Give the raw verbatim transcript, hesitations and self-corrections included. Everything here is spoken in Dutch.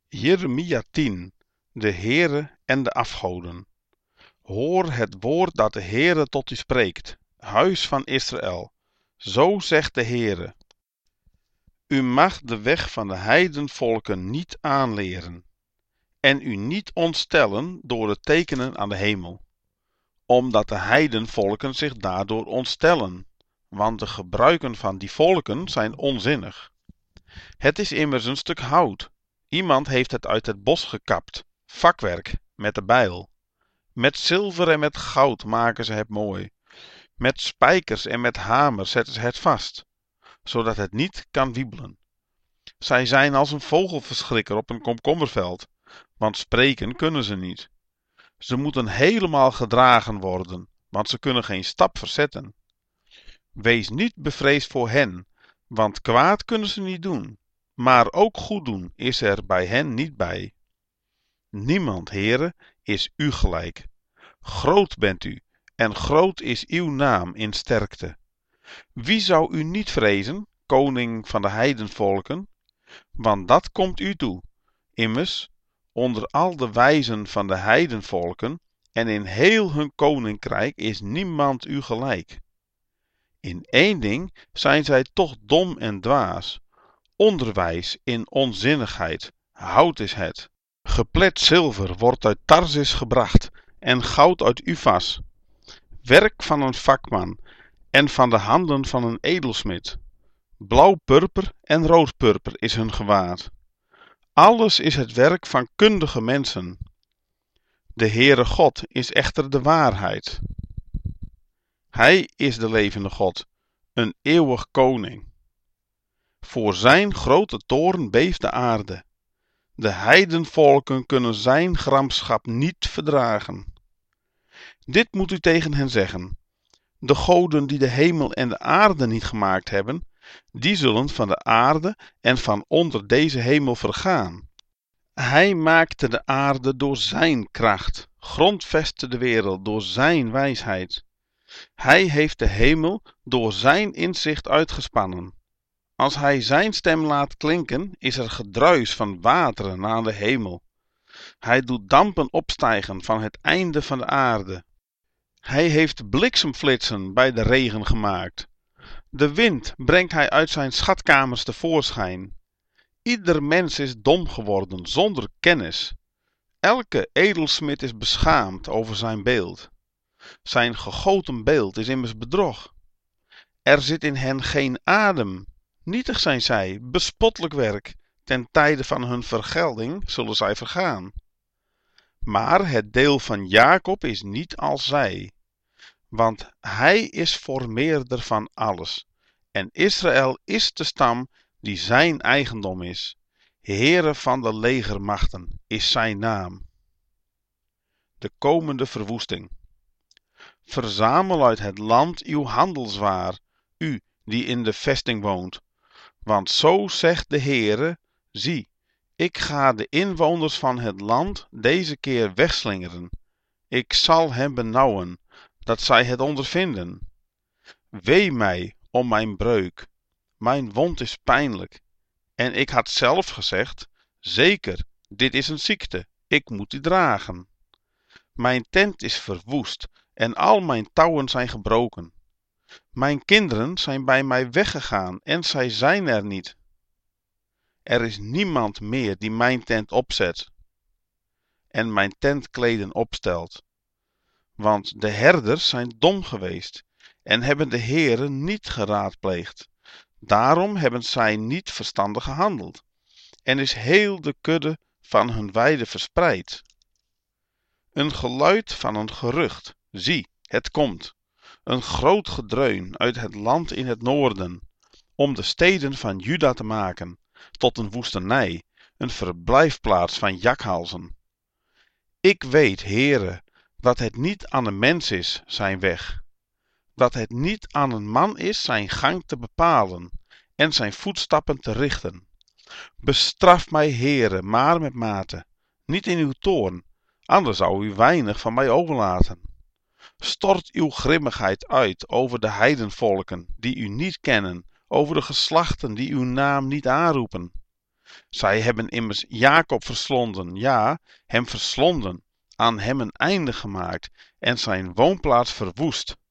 Jeremia tien. De Heere en de afgoden. Hoor het woord dat de Heere tot u spreekt, huis van Israël. Zo zegt de Heere: U mag de weg van de heidenvolken niet aanleren, en u niet ontstellen door de tekenen aan de hemel, omdat de heidenvolken zich daardoor ontstellen, want de gebruiken van die volken zijn onzinnig. Het is immers een stuk hout. Iemand heeft het uit het bos gekapt, vakwerk, met de bijl. Met zilver en met goud maken ze het mooi. Met spijkers en met hamers zetten ze het vast, zodat het niet kan wiebelen. Zij zijn als een vogelverschrikker op een komkommerveld, want spreken kunnen ze niet. Ze moeten helemaal gedragen worden, want ze kunnen geen stap verzetten. Wees niet bevreesd voor hen, want kwaad kunnen ze niet doen, maar ook goed doen is er bij hen niet bij. Niemand, Heere, is u gelijk. Groot bent u, en groot is uw naam in sterkte. Wie zou u niet vrezen, koning van de heidenvolken? Want dat komt u toe. Immers, onder al de wijzen van de heidenvolken en in heel hun koninkrijk is niemand u gelijk. In één ding zijn zij toch dom en dwaas. Onderwijs in onzinnigheid, hout is het. Geplet zilver wordt uit Tarsis gebracht en goud uit Ufas. Werk van een vakman en van de handen van een edelsmid. Blauw purper en rood purper is hun gewaad. Alles is het werk van kundige mensen. De Heere God is echter de waarheid. Hij is de levende God, een eeuwig koning. Voor zijn grote toorn beeft de aarde. De heidenvolken kunnen zijn gramschap niet verdragen. Dit moet u tegen hen zeggen: de goden die de hemel en de aarde niet gemaakt hebben, die zullen van de aarde en van onder deze hemel vergaan. Hij maakte de aarde door zijn kracht, grondvestte de wereld door zijn wijsheid. Hij heeft de hemel door zijn inzicht uitgespannen. Als hij zijn stem laat klinken, is er gedruis van wateren aan de hemel. Hij doet dampen opstijgen van het einde van de aarde. Hij heeft bliksemflitsen bij de regen gemaakt. De wind brengt hij uit zijn schatkamers tevoorschijn. Ieder mens is dom geworden, zonder kennis. Elke edelsmid is beschaamd over zijn beeld. Zijn gegoten beeld is immers bedrog. Er zit in hen geen adem. Nietig zijn zij, bespottelijk werk. Ten tijde van hun vergelding zullen zij vergaan. Maar het deel van Jacob is niet als zij. Want hij is voormeerder van alles. En Israël is de stam die zijn eigendom is. Heere van de legermachten is zijn naam. De komende verwoesting. Verzamel uit het land uw handelswaar, u die in de vesting woont. Want zo zegt de Heere: zie, ik ga de inwoners van het land deze keer wegslingeren. Ik zal hen benauwen, dat zij het ondervinden. Wee mij om mijn breuk, mijn wond is pijnlijk. En ik had zelf gezegd: zeker, dit is een ziekte, ik moet die dragen. Mijn tent is verwoest en al mijn touwen zijn gebroken. Mijn kinderen zijn bij mij weggegaan en zij zijn er niet. Er is niemand meer die mijn tent opzet en mijn tentkleden opstelt. Want de herders zijn dom geweest en hebben de Heere niet geraadpleegd. Daarom hebben zij niet verstandig gehandeld en is heel de kudde van hun weide verspreid. Een geluid van een gerucht, zie, het komt. Een groot gedreun uit het land in het noorden, om de steden van Juda te maken, tot een woestenij, een verblijfplaats van jakhalzen. Ik weet, Heere, dat het niet aan een mens is zijn weg, dat het niet aan een man is zijn gang te bepalen en zijn voetstappen te richten. Bestraf mij, Heere, maar met mate, niet in uw toorn, anders zou u weinig van mij overlaten. Stort uw grimmigheid uit over de heidenvolken die u niet kennen, over de geslachten die uw naam niet aanroepen. Zij hebben immers Jacob verslonden, ja, hem verslonden, aan hem een einde gemaakt en zijn woonplaats verwoest.